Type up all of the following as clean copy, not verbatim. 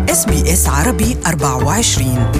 SBS عربي 24.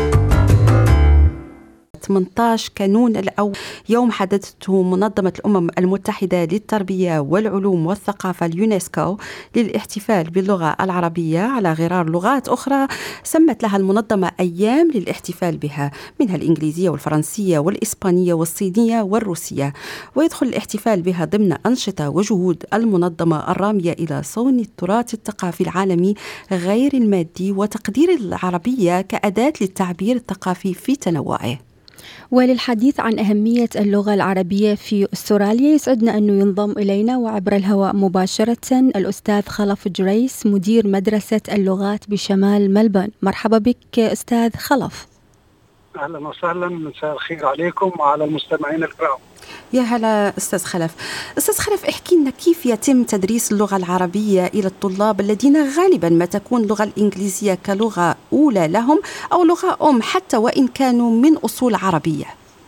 18 كانون الأول يوم حددته منظمة الأمم المتحدة للتربية والعلوم والثقافة اليونسكو للاحتفال باللغة العربية على غرار لغات أخرى سمت لها المنظمة أيام للاحتفال بها، منها الإنجليزية والفرنسية والإسبانية والصينية والروسية، ويدخل الاحتفال بها ضمن أنشطة وجهود المنظمة الرامية إلى صون التراث الثقافي العالمي غير المادي وتقدير العربية كأداة للتعبير الثقافي في تنوعه. وللحديث عن أهمية اللغة العربية في أستراليا يسعدنا أنه ينضم إلينا وعبر الهواء مباشرة الأستاذ خلف جريس مدير مدرسة اللغات بشمال ملبورن. مرحبا بك أستاذ خلف. أهلا وسهلا، مساء الخير عليكم وعلى المستمعين الكرام. يا هلا أستاذ خلف. أستاذ خلف، احكي لنا كيف يتم تدريس اللغة العربية إلى الطلاب الذين غالبا ما تكون اللغة الإنجليزية كلغة أولى لهم أو لغة حتى وإن كانوا من أصول عربية؟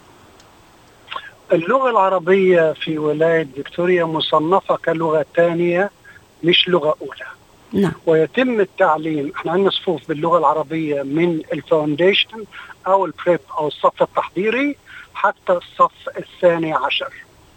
اللغة العربية في ولاية فيكتوريا مصنفة كلغة ثانية مش لغة أولى. نعم. ويتم التعليم، احنا عندنا صفوف باللغة العربية من الفاونديشن أو البريب أو الصف التحضيري حتى الصف الثاني عشر.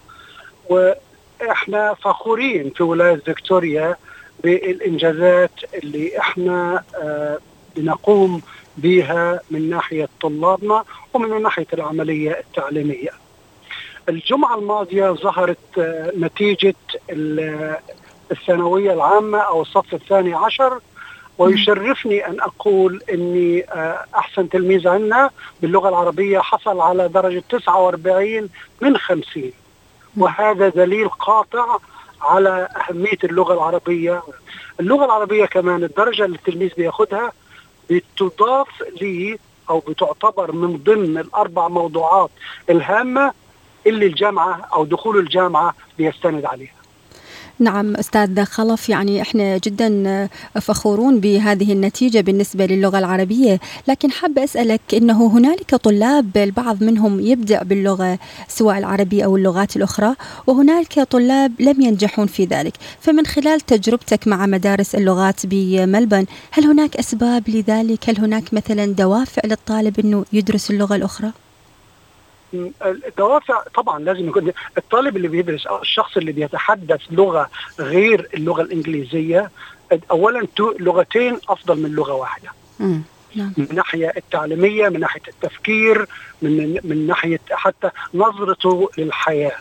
وإحنا فخورين في ولاية فيكتوريا بالإنجازات اللي إحنا بنقوم بها من ناحية طلابنا ومن ناحية العملية التعليمية. الجمعة الماضية ظهرت نتيجة الثانوية العامة أو الصف الثاني عشر، ويشرفني أن أقول أني أحسن تلميذ عندنا باللغة العربية حصل على درجة 49 من 50، وهذا دليل قاطع على أهمية اللغة العربية. اللغة العربية كمان الدرجة اللي التلميذ بياخدها بتضاف لي أو بتعتبر من ضمن الأربع موضوعات الهامة اللي الجامعة أو دخول الجامعة بيستند عليها. نعم أستاذ خلف، يعني إحنا جدا فخورون بهذه النتيجة بالنسبة للغة العربية، لكن حابة أسألك إنه هنالك طلاب البعض منهم يبدع باللغة سواء العربية أو اللغات الأخرى، وهنالك طلاب لم ينجحون في ذلك، فمن خلال تجربتك مع مدارس اللغات بملبورن هل هناك أسباب لذلك؟ هل هناك مثلا دوافع للطالب إنه يدرس اللغة الأخرى؟ الدوافع طبعا لازم يكون الطالب اللي بيدرس أو الشخص اللي بيتحدث لغة غير اللغة الإنجليزية أولا لغتين أفضل من لغة واحدة. من ناحية التعليمية، من ناحية التفكير، من ناحية حتى نظرته للحياة.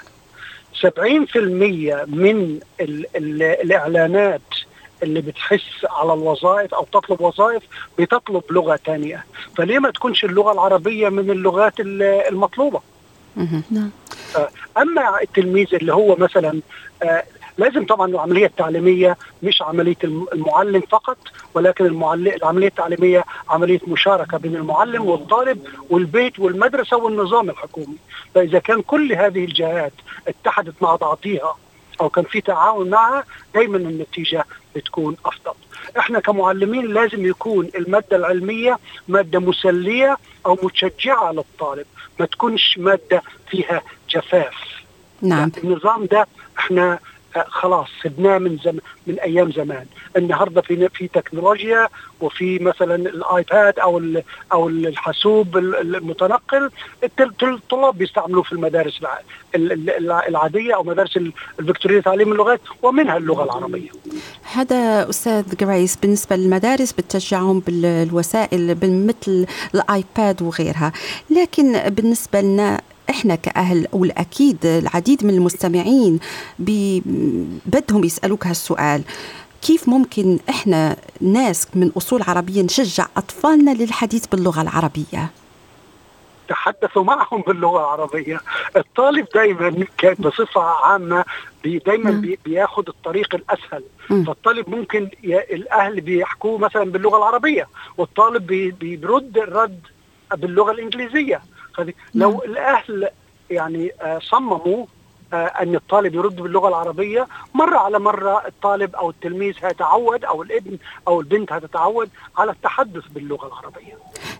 70% من الإعلانات اللي بتحس على الوظائف أو تطلب وظائف بتطلب لغة تانية، فليه ما تكونش اللغة العربية من اللغات المطلوبة؟ أما التلميذ اللي هو مثلا لازم طبعا العملية التعليمية مش عملية المعلم فقط، ولكن العملية التعليمية عملية مشاركة بين المعلم والطالب والبيت والمدرسة والنظام الحكومي. فإذا كان كل هذه الجهات اتحدت مع بعضها أو كان في تعاون معها دايما النتيجة بتكون أفضل. احنا كمعلمين لازم يكون المادة العلمية مادة مسلية أو متشجعة للطالب، ما تكونش مادة فيها جفاف. نعم. النظام ده احنا خلاص سبناه من أيام زمان. النهاردة في تكنولوجيا وفي مثلا الآيباد أو الحاسوب المتنقل الطلاب بيستعملوه في المدارس العادية أو مدارس الفيكتورية تعليم اللغات ومنها اللغة العربية. هذا أستاذ جريس بالنسبة للمدارس بتشجعهم بالوسائل مثل الآيباد وغيرها، لكن بالنسبة لنا إحنا كأهل والأكيد العديد من المستمعين بدهم يسألوك هالسؤال: كيف ممكن إحنا ناس من أصول عربية نشجع أطفالنا للحديث باللغة العربية؟ تحدثوا معهم باللغة العربية. الطالب دايما بصفة عامة دايما بياخد الطريق الأسهل. فالطالب ممكن الأهل بيحكوا مثلا باللغة العربية والطالب بيرد الرد باللغة الإنجليزية. لو الأهل يعني صمموا أن الطالب يرد باللغة العربية، مرة على مرة الطالب أو التلميذ هيتعود أو الابن أو البنت هتتعود على التحدث باللغة العربية.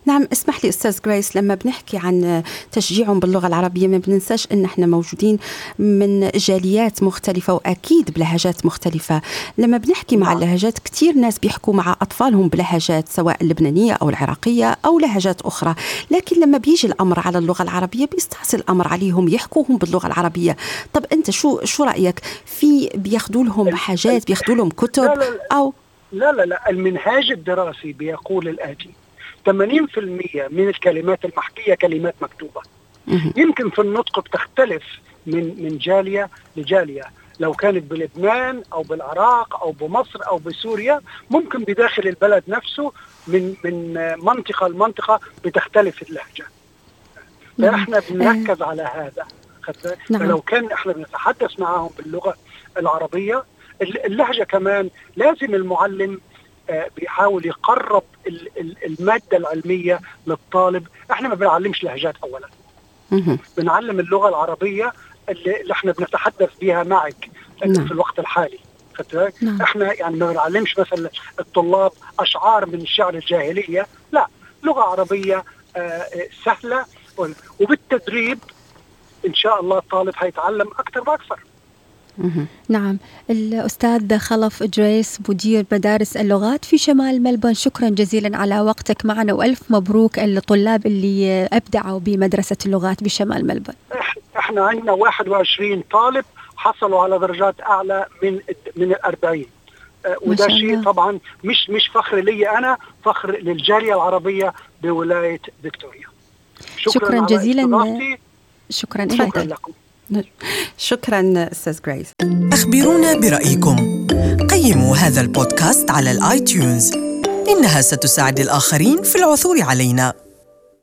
نعم، اسمح لي أستاذ جريس، لما بنحكي عن تشجيعهم باللغة العربية ما بننساش إن احنا موجودين من جاليات مختلفة وأكيد بلهجات مختلفة. لما بنحكي مع اللهجات كتير ناس بيحكوا مع أطفالهم بلهجات سواء اللبنانية أو العراقية أو لهجات أخرى، لكن لما بيجي الأمر على اللغة العربية بيستعصي الأمر عليهم يحكوهم باللغة العربية. طب أنت شو رأيك في بياخدوا لهم حاجات، بياخدوا لهم كتب؟ أو لا، المنهاج الدراسي بيقول الآتي: 80% من الكلمات المحكية كلمات مكتوبة. يمكن في النطق بتختلف من جالية لجالية، لو كانت بلبنان أو بالعراق أو بمصر أو بسوريا، ممكن بداخل البلد نفسه من منطقة لمنطقة بتختلف اللهجة. فإحنا بنركز على هذا. فلو كان إحنا بنتحدث معهم باللغة العربية، اللهجة كمان لازم المعلم بيحاول يقرب المادة العلمية للطالب. احنا ما بنعلمش لهجات اولا، بنعلم اللغة العربية اللي احنا بنتحدث بها معك في الوقت الحالي. احنا يعني ما بنعلمش مثلا الطلاب اشعار من الشعر الجاهلية، لا، لغة عربية سهلة، وبالتدريب ان شاء الله الطالب هيتعلم اكثر واكثر. نعم. الأستاذ خلف جريس مدير مدارس اللغات في شمال ملبون، شكرا جزيلا على وقتك معنا، وألف مبروك الطلاب اللي أبدعوا بمدرسة اللغات بشمال ملبون. احنا عندنا 21 طالب حصلوا على درجات أعلى من 40، وده شيء طبعا مش فخر لي أنا، فخر للجالية العربية بولاية فيكتوريا. شكرا جزيلا. شكرا لكم. شكرا أستاذ جريس. أخبرونا برأيكم، قيموا هذا البودكاست على الآيتيونز، إنها ستساعد الآخرين في العثور علينا.